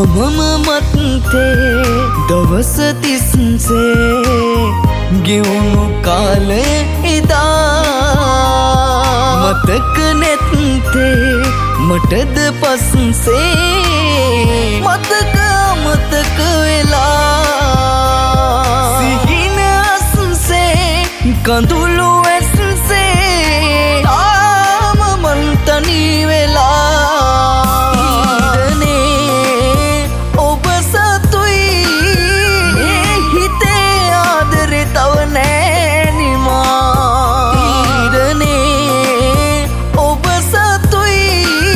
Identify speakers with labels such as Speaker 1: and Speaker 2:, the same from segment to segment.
Speaker 1: මමම මත්තේ දවස තිස්සේ ගෙවුණු කාලය එදා මතක නැත්තේ මටද පස්සේ මතක වෙලා සිහින අස්සේ කඳුළු ඇස්සේ තාම මන් තනි වෙලා ඊදනේ ඔබ සතුයි හිතේ ආදරේ තව නෑ නිමා ඊදනේ ඔබ සතුයි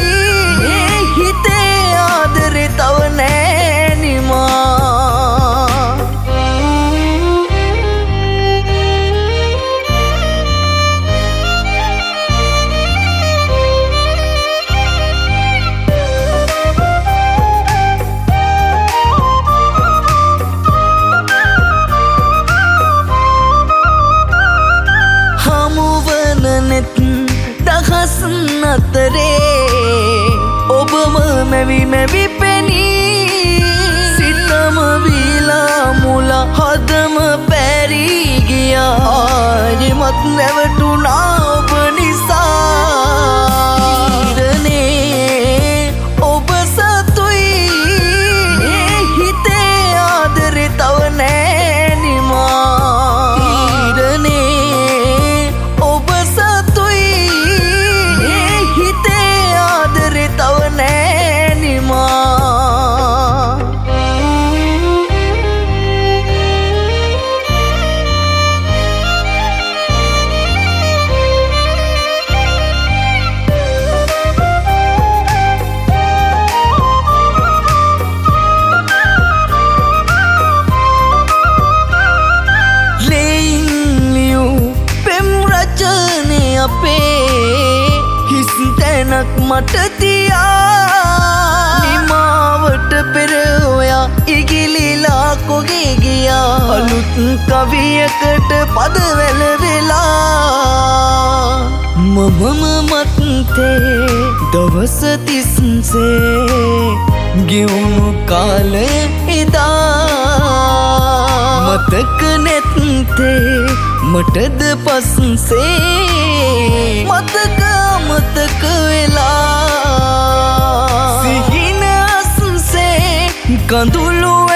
Speaker 1: හිතේ ආදරේ තව නෑ නිමා දහස් අතරේ ඔබම මැවි පෙනී සිතම වීලා මුල හදම පැරී ගියා ආයෙමත් නැවතුණා ඔබ නිසා ඊදනේ ඔබ සතුයි හිතේ ආදරේ තව නෑ නිමා ඊදනේ ඔබ සතුයි හිතේ ආදරේ තව නෑ නිමා අපේ හිස් තැනක් මට තියා නිමාවට පෙර ඔයා ඉගිලිලා කොගේ ගියා අලුත් කවියකට පද වැළවෙලා මමම මත්තේ දවස තිස්සේ ගෙවුණු කාලය එදා මතක නැත්තේ මටද පස්සේ මතක වෙලා සිහින අස්සේ කඳුළු